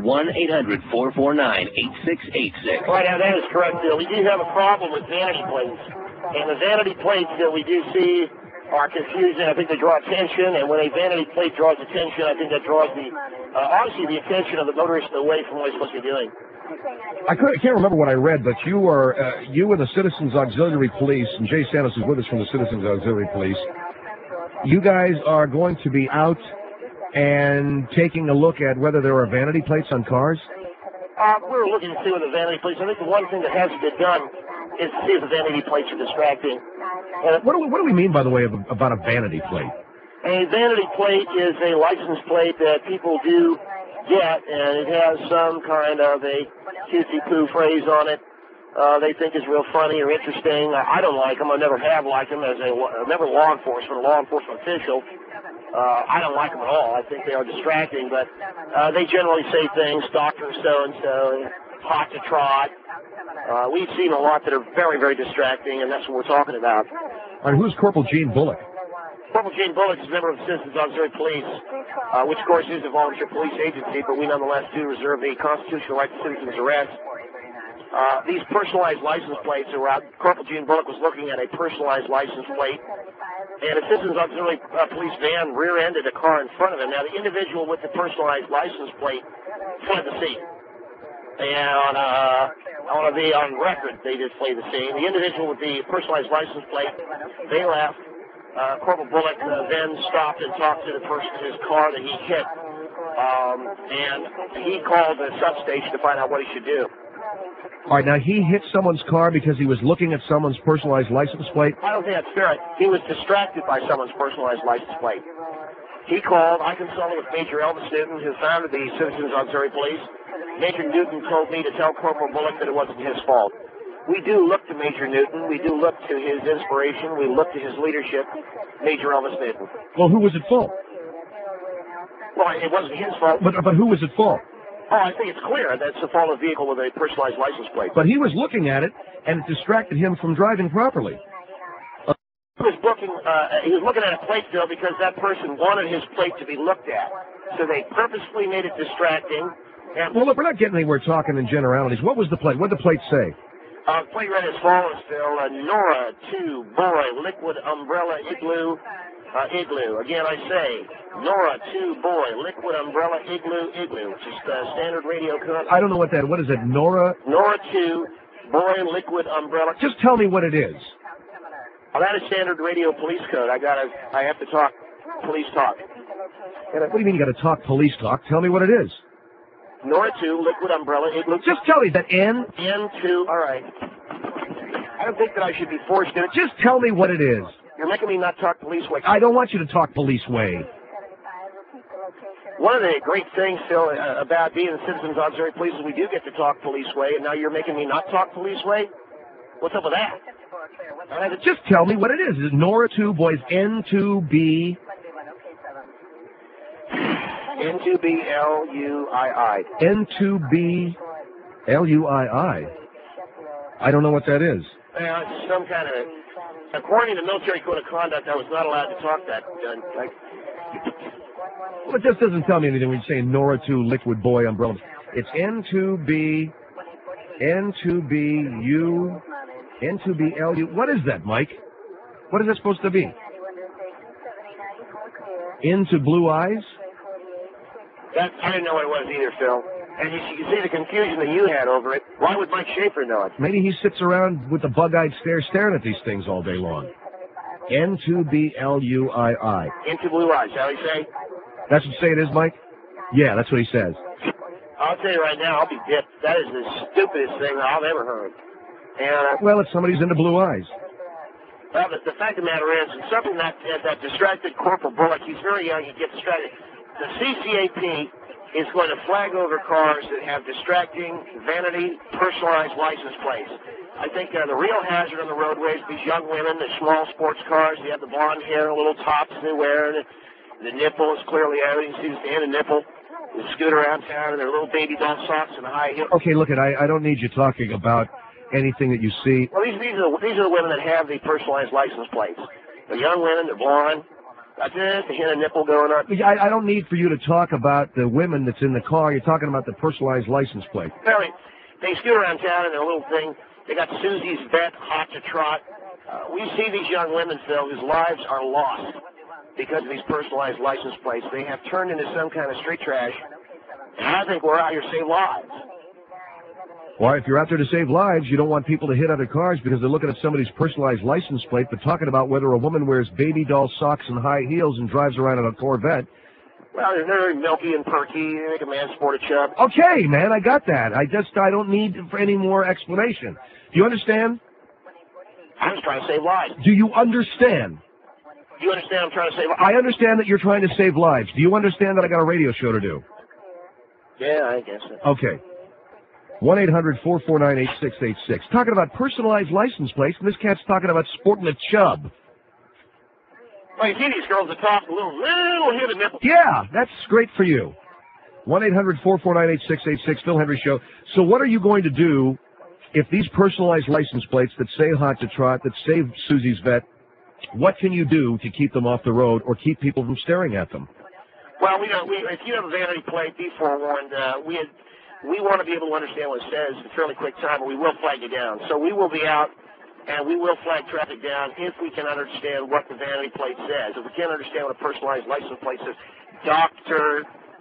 1-800-449-8686. Right, now that is correct, Bill. We do have a problem with vanity plates. And the vanity plates that we do see are confusing. I think they draw attention, and when a vanity plate draws attention, I think that draws obviously the attention of the motorist away from what he's supposed to be doing. I can't remember what I read, but you and the Citizens Auxiliary Police, and Jay Santos is with us from the Citizens Auxiliary Police, you guys are going to be out and taking a look at whether there are vanity plates on cars? We're looking to see what the vanity plates. I think the one thing that hasn't been done is to see if the vanity plates are distracting. What do we mean, by the way, about a vanity plate? A vanity plate is a license plate that people do get, and it has some kind of a cutesy-poo phrase on it. They think is real funny or interesting. I don't like them. I never have liked them as never a law enforcement official. I don't like them at all. I think they are distracting, but they generally say things, Dr. So-and-so, hot to trot. We've seen a lot that are very, very distracting, and that's what we're talking about. All right, who's Corporal Gene Bullock? Corporal Gene Bullock is a member of the Citizens Auxiliary Police, which, of course, is a volunteer police agency, but we nonetheless do reserve the constitutional right to citizens' arrest. These personalized license plates are out. Corporal Gene Bullock was looking at a personalized license plate, and a Citizens Auxiliary Police van rear-ended a car in front of him. Now, the individual with the personalized license plate fled the scene. And I want to be on record, they did flee the scene. The individual with the personalized license plate, they left. Corporal Bullock then stopped and talked to the person in his car that he hit. And he called the substation to find out what he should do. All right, now he hit someo's car because he was looking at someone's personalized license plate? I don't think that's fair. He was distracted by someone's personalized license plate. He called. I consulted with Major Elvis Newton, who founded the Citizens Auxiliary Police. Major Newton told me to tell Corporal Bullock that it wasn't his fault. We do look to Major Newton. We do look to his inspiration. We look to his leadership, Major Elvis Newton. Well, who was at fault? Well, it wasn't his fault. But who was at fault? Oh, I think it's clear that's the fault of the vehicle with a personalized license plate. But he was looking at it, and it distracted him from driving properly. He was looking at a plate, Bill, because that person wanted his plate to be looked at. So they purposefully made it distracting. Well, look, we're not getting anywhere talking in generalities. What was the plate? What did the plate say? The plate read as follows, Bill. Nora 2 Boy Liquid Umbrella Igloo. Igloo. Again, I say, Nora 2 Boy Liquid Umbrella Igloo, which is the standard radio code. I don't know what is it, Nora? Nora 2 Boy Liquid Umbrella. Just tell me what it is. Well, that is standard radio police code. I have to talk police talk. What do you mean you got to talk police talk? Tell me what it is. Nora 2 Liquid Umbrella Igloo. Just tell me that N2, all right. I don't think that I should be forced to. Just tell me what it is. You're making me not talk police way. I don't want you to talk police way. One of the great things, Phil, about being in Citizens Auxiliary Police is we do get to talk police way, and now you're making me not talk police way? What's up with that? Just tell me what it is. Is it Nora 2 Boys N2B? N2BLUII. N2BLUII. I don't know what that is. It's some kind of... According to the military code of conduct, I was not allowed to talk that. Well, it just doesn't tell me anything when you say Nora 2 Liquid Boy Umbrella. It's N2BLU, N2BLU. What is that, Mike? What is that supposed to be? Into blue eyes? I didn't know what it was either, Phil. And you can see the confusion that you had over it. Why would Mike Schaefer know it? Maybe he sits around with the bug-eyed stare staring at these things all day long. N2BLUII. Into blue eyes, shall we say? That's what you say it is, Mike? Yeah, that's what he says. I'll tell you right now, I'll be dipped. That is the stupidest thing I've ever heard. And well, if somebody's into blue eyes. Well, the fact of the matter is, it's something that distracted Corporal Bullock. He's very young, he gets distracted. The CCAP is going to flag over cars that have distracting, vanity, personalized license plates. I think the real hazard on the roadways, these young women, the small sports cars, they have the blonde hair, little tops they wear, and the nipple is clearly out. You can see the stand of nipple. They scoot around town in their little baby doll socks and high heels. Okay, look, I don't need you talking about anything that you see. Well, these are the women that have the personalized license plates. They're young women, they're blonde. That's it, the hint of nipple going on. I don't need for you to talk about the women that's in the car. You're talking about the personalized license plate. Apparently, they scoot around town in their little thing. They got Susie's Vet, Hot to Trot. We see these young women, Phil, whose lives are lost because of these personalized license plates. They have turned into some kind of street trash. And I think we're out here to save lives. Well, if you're out there to save lives, you don't want people to hit other cars because they're looking at somebody's personalized license plate, but talking about whether a woman wears baby doll socks and high heels and drives around in a Corvette. Well, they're very milky and perky. They make a man sport a chub. Okay, man, I got that. I don't need for any more explanation. Do you understand? I'm just trying to save lives. Do you understand? Do you understand I'm trying to save lives? I understand that you're trying to save lives. Do you understand that I got a radio show to do? Yeah, I guess so. Okay. 1-800-449-8686. Talking about personalized license plates, and this cat's talking about sporting a chub. Well, you see these girls that talk a little hit of nipple. Yeah, that's great for you. 1-800-449-8686, Phil Hendry Show. So what are you going to do if these personalized license plates that say Hot to Trot, that say Susie's Vet, what can you do to keep them off the road or keep people from staring at them? Well, if you have a vanity plate, be forewarned. We want to be able to understand what it says in a fairly quick time, or we will flag you down. So we will be out, and we will flag traffic down if we can understand what the vanity plate says. If we can't understand what a personalized license plate says, doctor,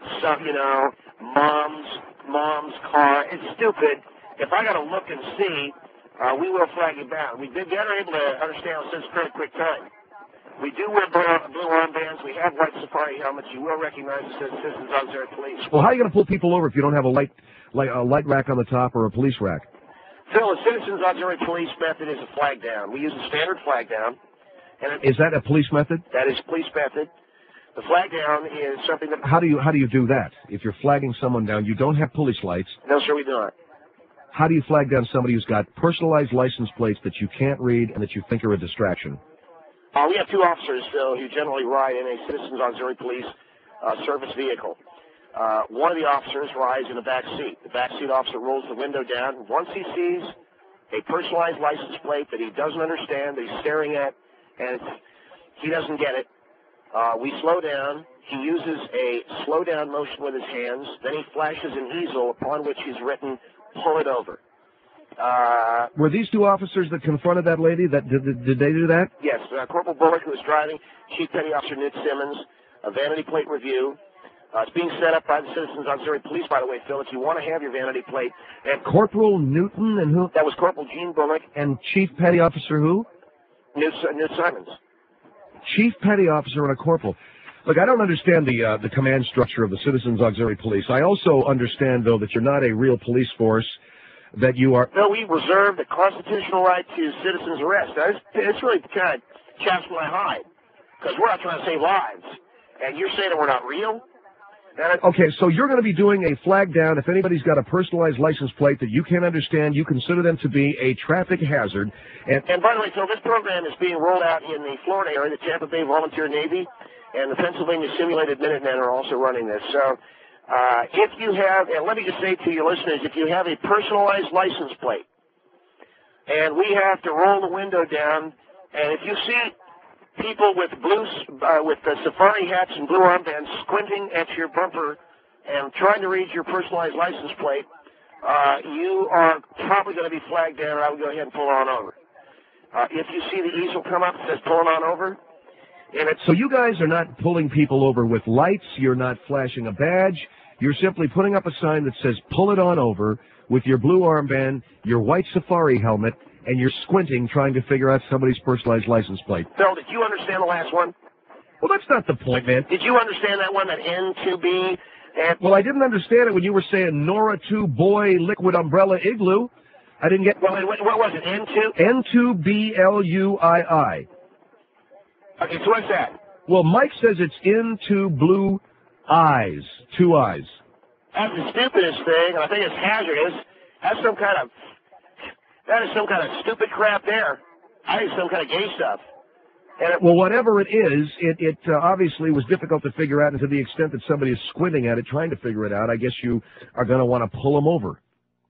mom's car, it's stupid. If I got to look and see, we will flag you down. We are able to understand what it says in a fairly quick time. We do wear blue armbands. We have white safari helmets. You will recognize it says Citizens Auxiliary Police. Well, how are you going to pull people over if you don't have a light rack on the top or a police rack? Phil, the Citizens Auxiliary Police method is a flag down. We use a standard flag down. Is that a police method? That is police method. The flag down is something that... How do you do that? If you're flagging someone down, you don't have police lights. No, sir, we do not. How do you flag down somebody who's got personalized license plates that you can't read and that you think are a distraction? We have two officers, Phil, who generally ride in a Citizens Auxiliary Police service vehicle. One of the officers rides in the back seat. The back seat officer rolls the window down. Once he sees a personalized license plate that he doesn't understand, that he's staring at, and he doesn't get it, we slow down. He uses a slow down motion with his hands. Then he flashes an easel upon which he's written, "Pull it over." Were these two officers that confronted that lady? Did they do that? Yes. Corporal Bullock, who was driving, Chief Petty Officer Newt Simmons, a vanity plate review. It's being set up by the Citizens Auxiliary Police, by the way, Phil, if you want to have your vanity plate. And Corporal Newton and who? That was Corporal Gene Bullock. And Chief Petty Officer who? Newt Simmons. Chief Petty Officer and a corporal. Look, I don't understand the command structure of the Citizens Auxiliary Police. I also understand, though, that you're not a real police force. That you are... No, we reserve the constitutional right to citizen's arrest. It's really kind of chaps my hide, because we're not trying to save lives. And you're saying that we're not real? Okay, so you're going to be doing a flag down. If anybody's got a personalized license plate that you can't understand, you consider them to be a traffic hazard. And by the way, Phil, this program is being rolled out in the Florida area. The Tampa Bay Volunteer Navy and the Pennsylvania Simulated Minutemen are also running this. So... if you have, and let me just say to your listeners, if you have a personalized license plate, and we have to roll the window down, and if you see people with safari hats and blue armbands squinting at your bumper and trying to read your personalized license plate, you are probably going to be flagged down, and I would go ahead and pull on over. If you see the easel come up that says pulling on over, so you guys are not pulling people over with lights, you're not flashing a badge, you're simply putting up a sign that says pull it on over with your blue armband, your white safari helmet, and you're squinting trying to figure out somebody's personalized license plate. Phil, did you understand the last one? Well, that's not the point, man. Did you understand that one, that N2B? Well, I didn't understand it when you were saying Nora 2 Boy Liquid Umbrella Igloo. I didn't get... Well, what was it, N2? N2BLUII. Okay, so what's that? Well, Mike says it's into blue eyes, 2 eyes. That's the stupidest thing, and I think it's hazardous. That is some kind of stupid crap there. I think it's some kind of gay stuff. Well, whatever it is, it obviously was difficult to figure out, and to the extent that somebody is squinting at it, trying to figure it out, I guess you are going to want to pull them over.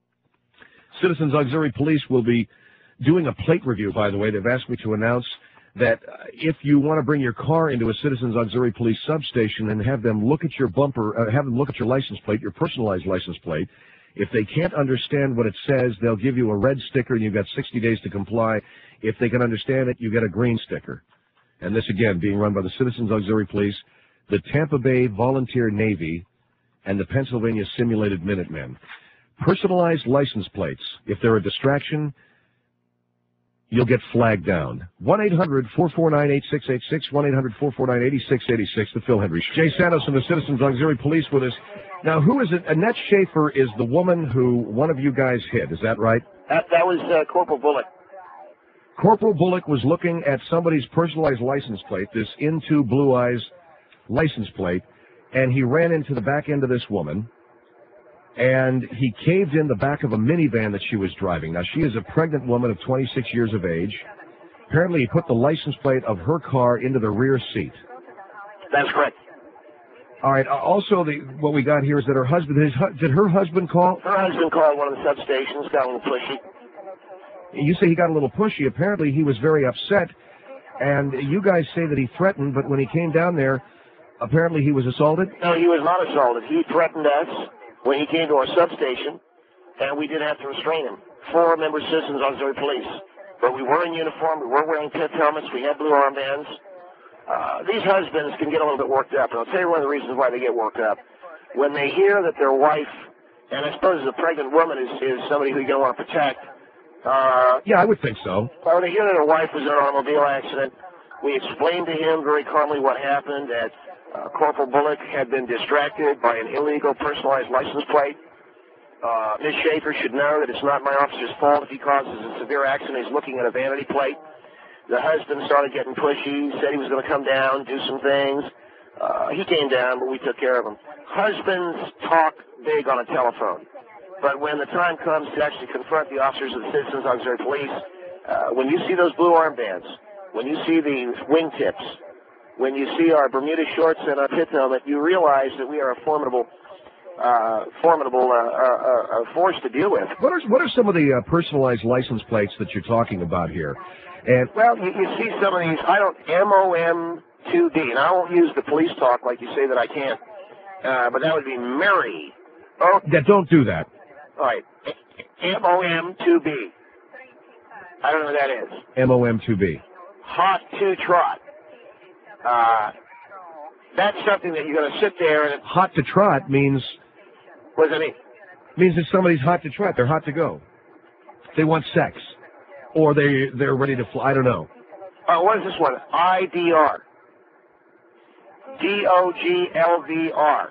Citizens Auxiliary Police will be doing a plate review, by the way. They've asked me to announce that if you want to bring your car into a Citizens Auxiliary Police substation and have them look at your bumper, have them look at your license plate, your personalized license plate, if they can't understand what it says, they'll give you a red sticker and you've got 60 days to comply. If they can understand it, you get a green sticker. And this, again, being run by the Citizens Auxiliary Police, the Tampa Bay Volunteer Navy, and the Pennsylvania Simulated Minutemen. Personalized license plates. If they're a distraction, you'll get flagged down. 1-800-449-8686, 1-800-449-8686, the Phil Hendry Show. Jay Santos from the Citizens Auxiliary Police with us. Now, who is it? Annette Schaefer is the woman who one of you guys hit, is that right? That was Corporal Bullock. Corporal Bullock was looking at somebody's personalized license plate, this Into Blue Eyes license plate, and he ran into the back end of this woman, and he caved in the back of a minivan that she was driving. Now, she is a pregnant woman of 26 years of age. Apparently, he put the license plate of her car into the rear seat. That's correct. All right. Also, what we got here is that her husband, did her husband call? Her husband called one of the substations, got a little pushy. You say he got a little pushy. Apparently, he was very upset, and you guys say that he threatened, but when he came down there, apparently he was assaulted? No, he was not assaulted. He threatened us when he came to our substation, and we did have to restrain him. 4 members of Citizens Auxiliary Police. But we were in uniform, we were wearing pith helmets, we had blue armbands. These husbands can get a little bit worked up, and I'll tell you one of the reasons why they get worked up. When they hear that their wife, and I suppose a pregnant woman is somebody who you're going to want to protect. Yeah, I would think so. When they hear that her wife was in an automobile accident, we explained to him very calmly what happened, that Corporal Bullock had been distracted by an illegal personalized license plate. Ms. Schaefer should know that it's not my officer's fault if he causes a severe accident. He's looking at a vanity plate. The husband started getting pushy, said he was going to come down, do some things. He came down, but we took care of him. Husbands talk big on a telephone, but when the time comes to actually confront the officers of the Citizens Auxiliary Police, when you see those blue armbands, when you see the wingtips, when you see our Bermuda shorts and our pith helmet, you realize that we are a formidable force to deal with. What are some of the personalized license plates that you're talking about here? And well, you see some of these. I don't MOM2B, and I won't use the police talk like you say that I can't. But that would be Mary. Oh, don't do that. All right, MOM2B. I don't know what that is. MOM2B. Hot to trot. That's something that you're going to sit there and... Hot to trot means... What does that mean? Means that somebody's hot to trot. They're hot to go. They want sex. Or they're ready to fly. I don't know. What is this one? IDR. DOGLVR.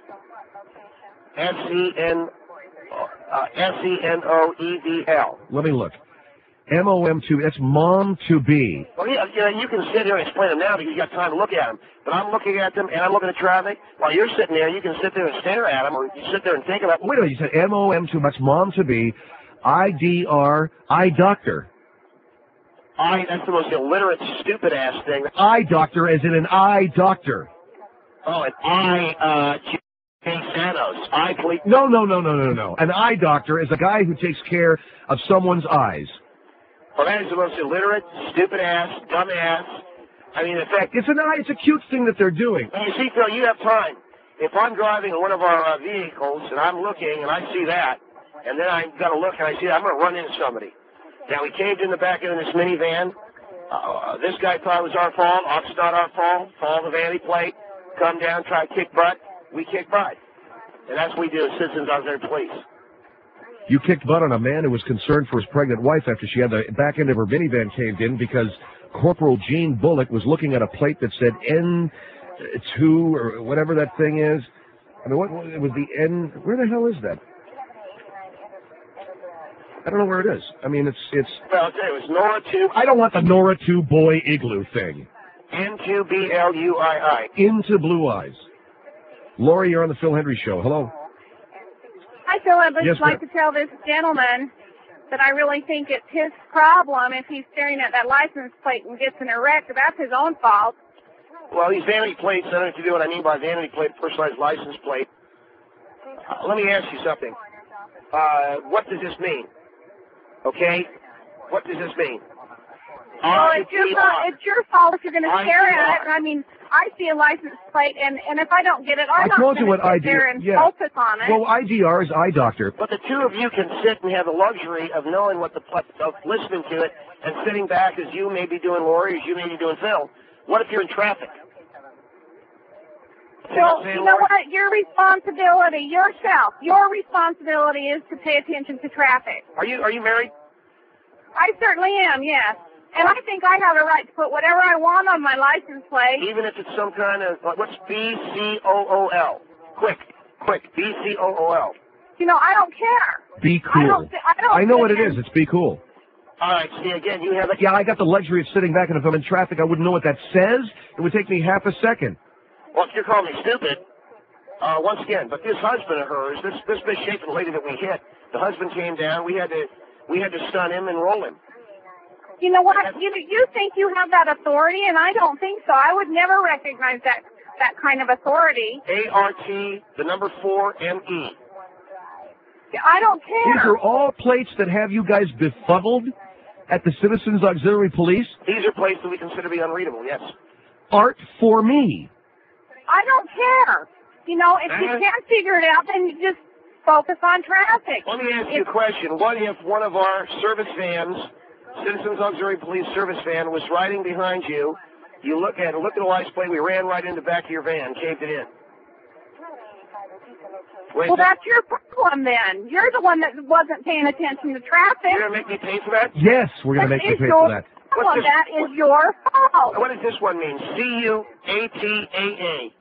SENOEDL. Let me look. MOM2, that's mom to be. Well, yeah, you can sit here and explain them now because you got time to look at them. But I'm looking at them and I'm looking at traffic. While you're sitting there, you can sit there and stare at them, or you sit there and think about. Wait a minute, you said MOM2, that's mom to be. IDR, eye doctor. That's the most illiterate, stupid ass thing. Eye doctor, as in an eye doctor. Oh, an Jay Santos. Police. No. An eye doctor is a guy who takes care of someone's eyes. Well, that is the most illiterate, stupid ass, dumb ass. I mean, in fact, it's a cute thing that they're doing. You see, Phil, you have time. If I'm driving in one of our vehicles and I'm looking and I see that, and then I've got to look and I see that, I'm going to run into somebody. Now, we caved in the back end of this minivan. This guy thought it was our fault. It's not our fault. Follow the vanity plate. Come down, try to kick butt. We kick butt. And that's what we do as Citizens Auxiliary Police. You kicked butt on a man who was concerned for his pregnant wife after she had the back end of her minivan caved in because Corporal Gene Bullock was looking at a plate that said N2 or whatever that thing is. I mean, what it was the N? Where the hell is that? I don't know where it is. I mean, it's. Well, it was Nora 2. I don't want the Nora 2 boy igloo thing. N2BLUII. Into Blue Eyes. Lori, you're on the Phil Hendry Show. Hello. Hi, Phil. I'd Yes, like to tell this gentleman that I really think it's his problem if he's staring at that license plate and gets in a wreck. That's his own fault. Well, these vanity plates, I don't know if you do what I mean by vanity plate, personalized license plate. Let me ask you something. What does this mean? Okay? What does this mean? Well, it's your fault if you're going to stare at it. I mean, I see a license plate, and if I don't get it, I'm not going to sit there and focus on it. Well, IDR is eye doctor. But the two of you can sit and have the luxury of knowing what of listening to it and sitting back as you may be doing Lori, as you may be doing Phil. What if you're in traffic? Well, you know what? Your responsibility, your responsibility is to pay attention to traffic. Are you married? I certainly am, yes. And I think I have a right to put whatever I want on my license plate. Even if it's some kind of, what's BCOOL? Quick, BCOOL. You know, I don't care. Be cool. I know what it is. It's be cool. All right, see, again, you have it. Yeah, I got the luxury of sitting back, and if I'm in traffic, I wouldn't know what that says. It would take me half a second. Well, if you're calling me stupid, once again, but this husband of hers, this misshapen lady that we hit, the husband came down. We had to stun him and roll him. You know what? You think you have that authority, and I don't think so. I would never recognize that kind of authority. ART, the number 4, ME. I don't care. These are all plates that have you guys befuddled at the Citizens Auxiliary Police? These are plates that we consider to be unreadable, yes. Art for me. I don't care. You know, if you can't figure it out, then you just focus on traffic. Let me ask you a question. What if one of our service vans, Citizens Auxiliary Police service van, was riding behind you? You look at the license plate. We ran right in the back of your van, caved it in. Well, that's your problem then. You're the one that wasn't paying attention to traffic. You're going to make me pay for that? Yes, we're going to make you pay for that. That is your fault. What does this one mean? CUATA.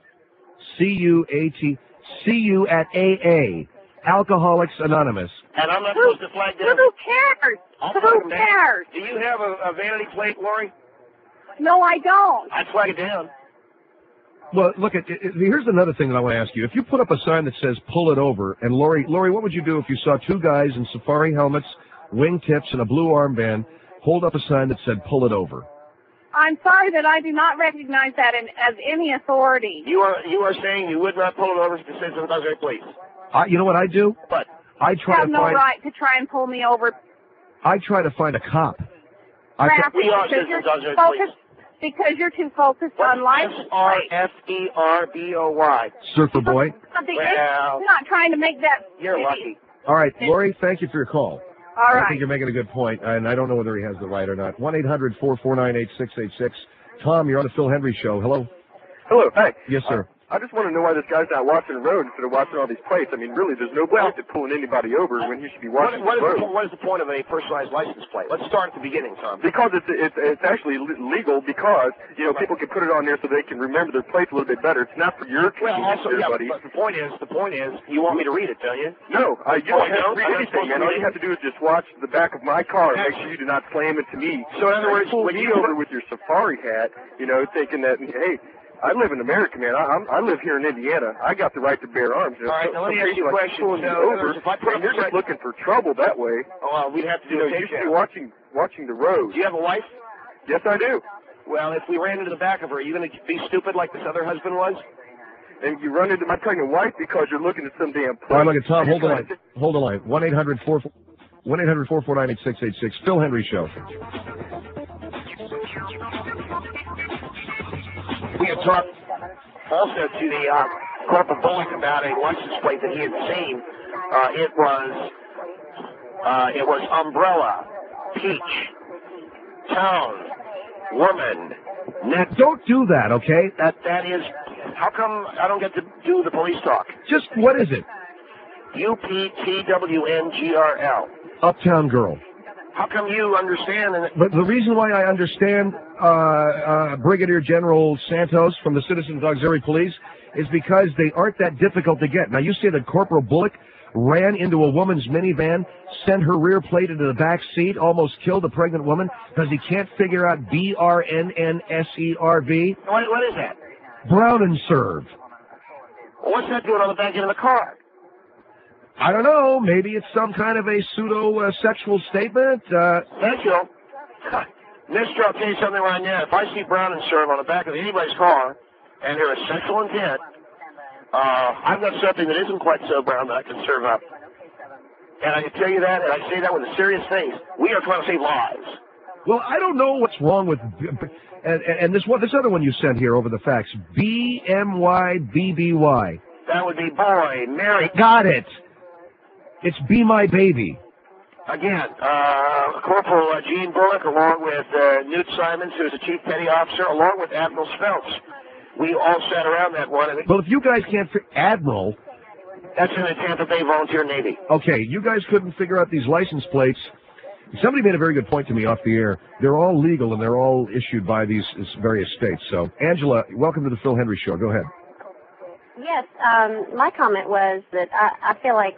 CU at AA. Alcoholics Anonymous. And I'm not supposed to flag down? Who cares? Who cares? Do you have a vanity plate, Lori? No, I don't. I'd flag it down. Well, look, here's another thing that I want to ask you. If you put up a sign that says, pull it over, and Lori, what would you do if you saw two guys in safari helmets, wingtips, and a blue armband hold up a sign that said, pull it over? I'm sorry that I do not recognize that as any authority. You are saying you would not pull it over to the Citizens Auxiliary Police? You know what I do? What? I try you have no right to try and pull me over. I try to find a cop. We are Citizens Auxiliary Police. Because you're too focused on license plates. SRFERBOY. Surfer boy. Well, I'm not trying to make that. You're lucky. All right, Lori, thank you for your call. All right. I think you're making a good point, and I don't know whether he has the right or not. 1-800-449-8686. Tom, you're on the Phil Hendry Show. Hello. Hello. Hi. Yes, sir. I just want to know why this guy's not watching the road instead of watching all these plates. I mean, really, there's no point in pulling anybody over when he should be watching the road. What is the point of a personalized license plate? Let's start at the beginning, Tom. Because it's actually legal because, you know, people can put it on there so they can remember their plates a little bit better. It's not for your convenience, buddy. But the point is, you want me to read it, don't you? No, you don't have to read anything, man. All you have to do is just watch the back of my car and make sure you do not slam into me. So in other words, when you over with your safari hat, you know, thinking that, hey, I live in America, man. I live here in Indiana. I got the right to bear arms. All right, now let me ask you a question. You're just looking for trouble that way. Oh, well, we'd have to do a you should be watching the road. Do you have a wife? Yes, I do. Well, if we ran into the back of her, are you going to be stupid like this other husband was? And you run into my pregnant wife because you're looking at some damn place. All right, look at Tom. Hold the line. 1-800-449-8686. Phil Hendry Show. We had talked also to the Corporal Bullock about a license plate that he had seen. It was umbrella, peach, town, woman, net. Don't do that, okay? That is. How come I don't get to do the police talk? Just what is it? UPTWNGRL. Uptown Girl. How come you understand? But the reason why I understand Brigadier General Santos from the Citizens Auxiliary Police is because they aren't that difficult to get. Now, you say that Corporal Bullock ran into a woman's minivan, sent her rear plate into the back seat, almost killed a pregnant woman because he can't figure out BRNNSERV. What is that? Brown and serve. Well, what's that doing on the back end of the car? I don't know. Maybe it's some kind of a pseudo-sexual statement. Sexual? Mister, I'll tell you something right now. If I see Brown and serve on the back of anybody's car and there is sexual intent, I've got something that isn't quite so brown that I can serve up. And I can tell you that, and I say that with a serious face. We are trying to save lives. Well, I don't know what's wrong with, and this other one you sent here over the fax, BMYBBY. That would be boy, Mary. Got it. It's Be My Baby. Again, Corporal Gene Bullock, along with Newt Simons, who's the Chief Petty Officer, along with Admiral Speltz. We all sat around that one. Well, if you guys can't Admiral... That's in the Tampa Bay Volunteer Navy. Okay, you guys couldn't figure out these license plates. Somebody made a very good point to me off the air. They're all legal, and they're all issued by these various states. So, Angela, welcome to the Phil Hendrie Show. Go ahead. Yes, my comment was that I feel like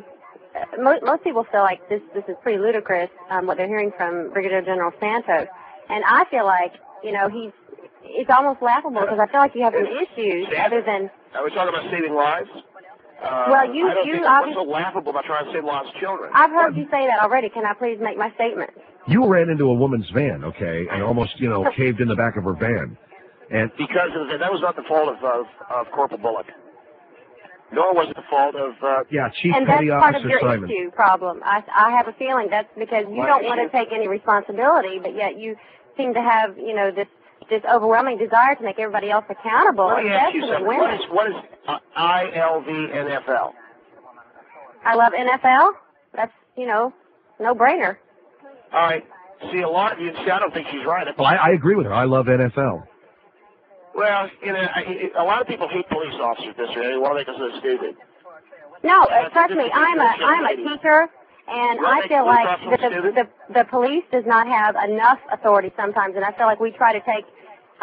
most people feel like this is pretty ludicrous, what they're hearing from Brigadier General Santos. And I feel like, it's almost laughable because I feel like you have some issues other than... Are we talking about saving lives? Well, you what's so laughable about trying to save lost children? I've heard you say that already. Can I please make my statement? You ran into a woman's van, okay, and almost, caved in the back of her van. And because that was not the fault of Corporal Bullock. Nor was it the fault of... Chief and Petty that's part Officer of your Simon. issue problem. I have a feeling that's because you don't want to take any responsibility, but yet you seem to have, this overwhelming desire to make everybody else accountable, especially women. What is ILVNFL? I love NFL? That's, no-brainer. All right. See, a lot of you, I don't think she's right. Well, I agree with her. I love NFL. Well, a lot of people hate police officers this year. They want to make us look stupid. No, trust me, I'm a teacher. And I feel like the police does not have enough authority sometimes, and I feel like we try to take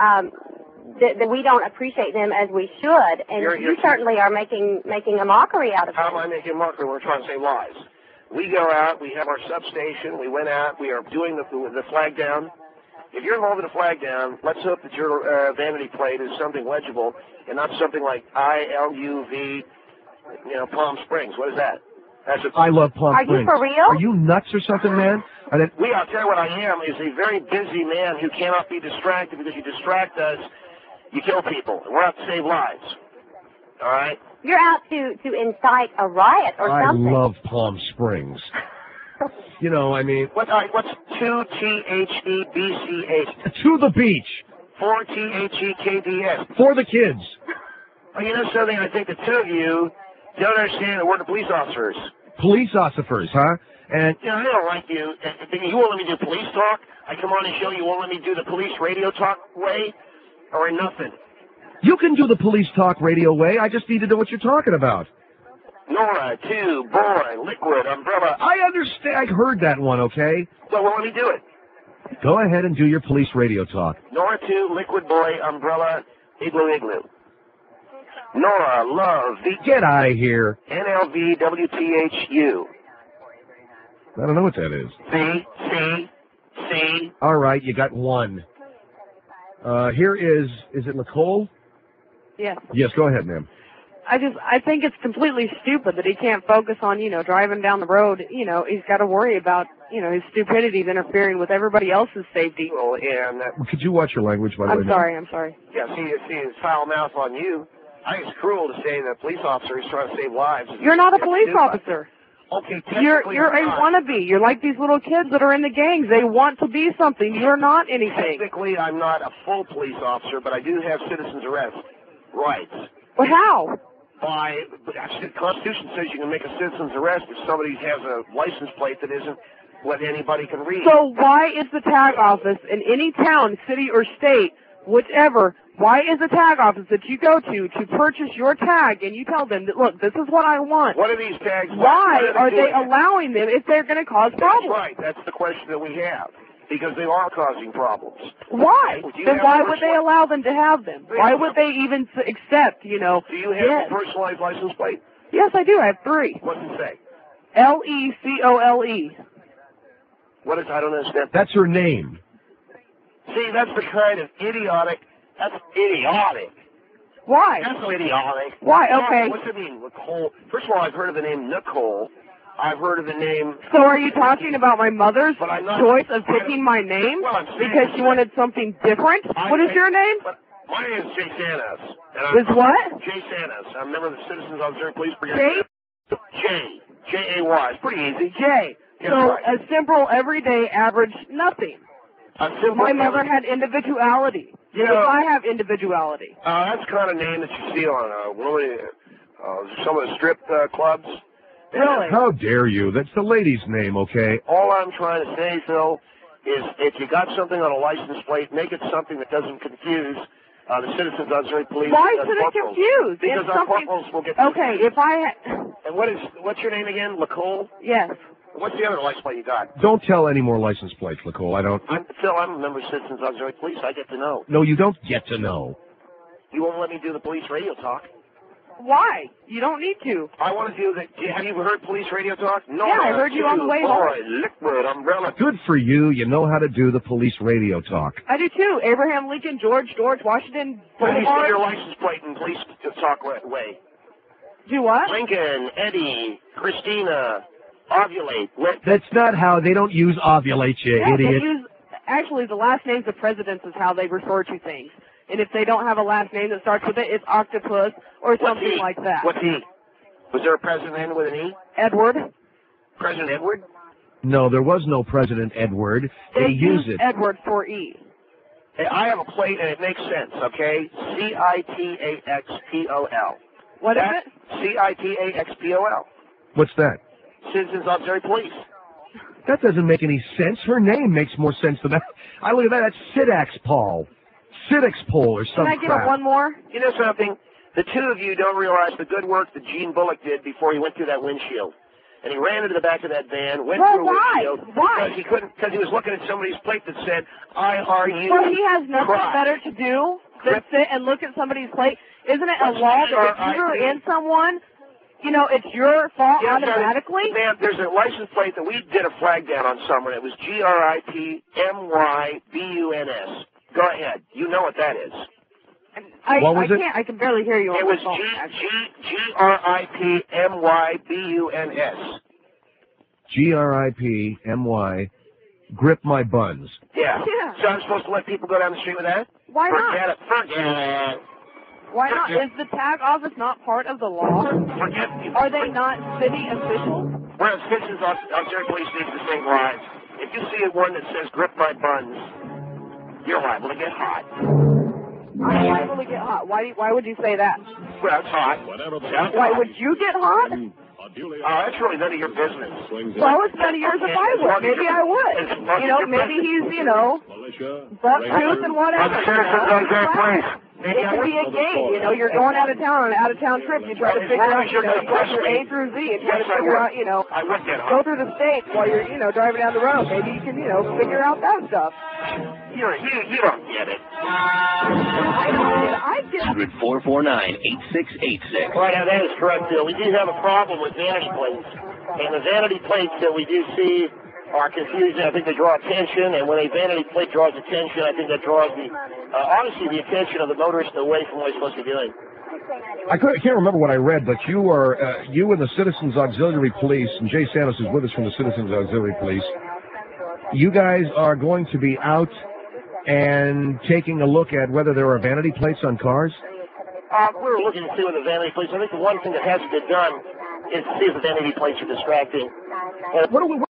that we don't appreciate them as we should. And you certainly are making a mockery out of it. How am I making a mockery? We're trying to save lives. We go out. We have our substation. We went out. We are doing the flag down. If you're involved in a flag down, let's hope that your vanity plate is something legible and not something like ILUV, Palm Springs. What is that? I love Palm Springs. Are you for real? Are you nuts or something, man? I'll tell you what I am, is a very busy man who cannot be distracted, because you distract us, you kill people. And we're out to save lives. All right? You're out to incite a riot or something. I love Palm Springs. What's 2THEBCH? To the beach. 4THEKDS. For the kids. Well, you know something? I think the two of you don't understand that we're the police officers. Police officers, huh? And I don't like you. You won't let me do police talk. I come on the show, you won't let me do the police radio talk way, or nothing. You can do the police talk radio way. I just need to know what you're talking about. Nora, 2, boy, liquid, umbrella. I understand. I heard that one, okay? Well, let me do it. Go ahead and do your police radio talk. Nora, 2, liquid, boy, umbrella, igloo, igloo. Nora, love, get out of here. NLVWTHU. I don't know what that is. C. All right, you got one. Here is it Nicole? Yes. Yes, go ahead, ma'am. I think it's completely stupid that he can't focus on, driving down the road. He's got to worry about, his stupidity's interfering with everybody else's safety. Well, and could you watch your language, by the way? I'm sorry. Yeah, see his foul mouth on you. I think it's cruel to say that a police officer is trying to save lives. You're not a police officer. Okay, you're a wannabe. You're like these little kids that are in the gangs. They want to be something. You're not anything. Technically, I'm not a full police officer, but I do have citizen's arrest rights. But how? The Constitution says you can make a citizen's arrest if somebody has a license plate that isn't what anybody can read. So why is the tag office in any town, city, or state, whichever, why is the tag office that you go to purchase your tag and you tell them that, look, this is what I want? What are these tags? Why are they allowing them if they're going to cause problems? That's right. That's the question that we have. Because they are causing problems. Why? Then why would they allow them to have them? Why would they even accept, Do you have a personalized license plate? Yes, I do. I have 3. What's it say? LECOLE. What is, I don't understand. That's her name. See, that's the kind of idiotic. That's idiotic. Why? That's so idiotic. Why? Okay. What's it mean? Nicole. First of all, I've heard of the name Nicole. I've heard of the name... So are you talking about my mother's choice of picking my name because she wanted something different? What is your name? My name is Jay Santos. Is what? Jay Santos. I'm a member of the Citizens Auxiliary Police Brigade. Jay? J-A-Y. It's pretty easy. Jay. So a simple, everyday, average nothing. My mother had individuality. You know, I have individuality. That's the kind of name that you see on some of the strip clubs. Really? How dare you? That's the lady's name, okay? All I'm trying to say, Phil, is if you got something on a license plate, make it something that doesn't confuse the citizens auxiliary police. Why should it confuse? Because our corporals will get. Okay, if I. And what's your name again? Lacole? Yes. What's the other license plate you got? Don't tell any more license plates, Lacole. I don't. Phil, I'm a member of Citizens Auxiliary Police. I get to know. No, you don't get to know. You won't let me do the police radio talk. Why? You don't need to. I want to do that. Have you heard police radio talk? No. Yeah, I heard you on the way home. Liquid umbrella. Good for you. You know how to do the police radio talk. I do too. Abraham Lincoln, George Washington Boulevard. How do you see your license plate in police talk way? Do what? Lincoln, Eddie, Christina, ovulate. That's not how they don't use ovulate, you idiot. Actually, the last names of presidents is how they refer to things. And if they don't have a last name that starts with it, it's octopus or something like that. What's he? Was there a president with an E? Edward. President Edward? No, there was no President Edward. They use it. Edward for E. Hey, I have a plate and it makes sense, okay? CITAXPOL. What is it? CITAXPOL. What's that? Citizens Auxiliary Police. That doesn't make any sense. Her name makes more sense than that. I look at that. That's Sidax Paul. Sidax Pole or something. Can I get one more? You know something? The two of you don't realize the good work that Gene Bullock did before he went through that windshield. And he ran into the back of that van, went through a windshield. Why? Because he was looking at somebody's plate that said, IRU. Well, he has nothing better to do than sit and look at somebody's plate. Isn't it a law that if you're in someone, you know, it's your fault automatically? Ma'am, there's a license plate that we did a flag down on someone. It was GRIPMYBUNS. Go ahead. You know what that is. What was it? I can barely hear you on the phone. GRIPMYBUNS. GRIPMY. Grip my buns. Yeah. So I'm supposed to let people go down the street with that? Why not? Forget it. Why not? Is the tag office not part of the law? Forget it. Are they not city officials? Well, Citizens Auxiliary Police needs to save lives. If you see one that says grip my buns, you're liable to get hot. I'm liable to get hot. Why would you say that? Well, it's hot. Why would you get hot? That's really none of your business. Well, it's none of yours if I would. Maybe I would. You know, maybe he's, you know, buck-tooth and whatever. It could be a game. You know, you're going out of town on an out-of-town trip. You try to figure out, you know, your A through Z and try to figure out, you know, go through the states while you're, you know, driving down the road. Maybe you can, you know, figure out that stuff. You don't get it. I get it. 449-8686. Right, now that is correct, Bill. We do have a problem with vanity plates. And the vanity plates that we do see are confusing. I think they draw attention, and when a vanity plate draws attention, I think that draws honestly, the attention of the motorist away from what he's supposed to be doing. I can't remember what I read, but you and the Citizens Auxiliary Police, and Jay Santos is with us from the Citizens Auxiliary Police, you guys are going to be out and taking a look at whether there are vanity plates on cars? We're looking to see what the vanity plates. I think the one thing that has to get done is to see if the vanity plates are distracting. What